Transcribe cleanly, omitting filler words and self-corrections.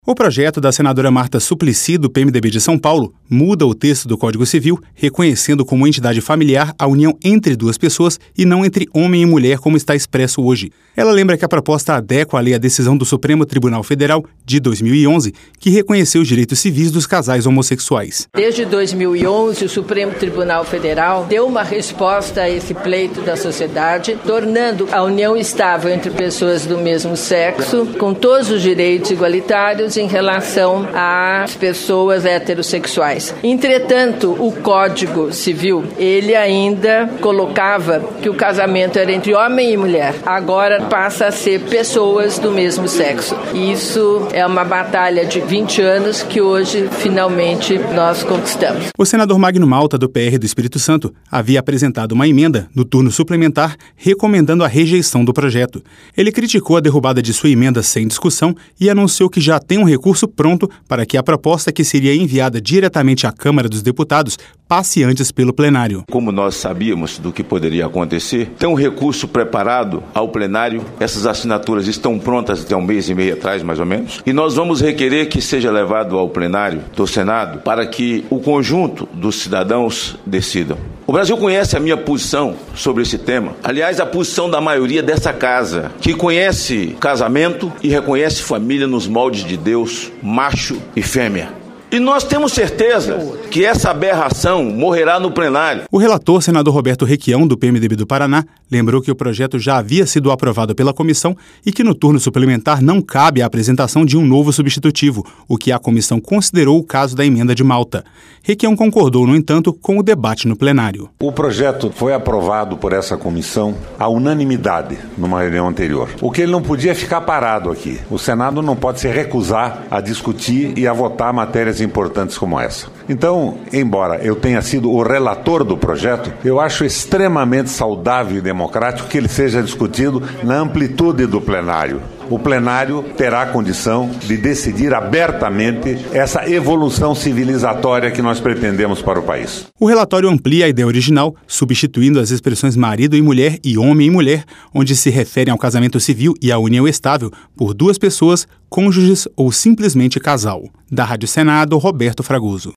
O projeto da senadora Marta Suplicy, do PMDB de São Paulo, muda o texto do Código Civil, reconhecendo como entidade familiar a união entre duas pessoas e não entre homem e mulher, como está expresso hoje. Ela lembra que a proposta adequa a lei à decisão do Supremo Tribunal Federal de 2011, que reconheceu os direitos civis dos casais homossexuais. Desde 2011, o Supremo Tribunal Federal deu uma resposta a esse pleito da sociedade, tornando a união estável entre pessoas do mesmo sexo, com todos os direitos igualitários em relação às pessoas heterossexuais. Entretanto, o Código Civil, ele ainda colocava que o casamento era entre homem e mulher. Agora passa a ser pessoas do mesmo sexo. Isso é uma batalha de 20 anos que hoje, finalmente, nós conquistamos. O senador Magno Malta, do PR do Espírito Santo, havia apresentado uma emenda no turno suplementar recomendando a rejeição do projeto. Ele criticou a derrubada de sua emenda sem discussão e anunciou que já tem um recurso pronto para que a proposta, que seria enviada diretamente à Câmara dos Deputados, passe antes pelo plenário. Como nós sabíamos do que poderia acontecer, tem um recurso preparado ao plenário, essas assinaturas estão prontas até um mês e meio atrás, mais ou menos, e nós vamos requerer que seja levado ao plenário do Senado para que o conjunto dos cidadãos decidam. O Brasil conhece a minha posição sobre esse tema. Aliás, a posição da maioria dessa casa, que conhece casamento e reconhece família nos moldes de Deus, macho e fêmea. E nós temos certeza que essa aberração morrerá no plenário. O relator, senador Roberto Requião, do PMDB do Paraná, lembrou que o projeto já havia sido aprovado pela comissão e que no turno suplementar não cabe a apresentação de um novo substitutivo, o que a comissão considerou o caso da emenda de Malta. Requião concordou, no entanto, com o debate no plenário. O projeto foi aprovado por essa comissão à unanimidade numa reunião anterior. O que ele não podia é ficar parado aqui. O Senado não pode se recusar a discutir e a votar matérias importantes como essa. Então, embora eu tenha sido o relator do projeto, eu acho extremamente saudável e democrático que ele seja discutido na amplitude do plenário. O plenário terá a condição de decidir abertamente essa evolução civilizatória que nós pretendemos para o país. O relatório amplia a ideia original, substituindo as expressões marido e mulher e homem e mulher, onde se referem ao casamento civil e à união estável por duas pessoas, cônjuges ou simplesmente casal. Da Rádio Senado, Roberto Fragoso.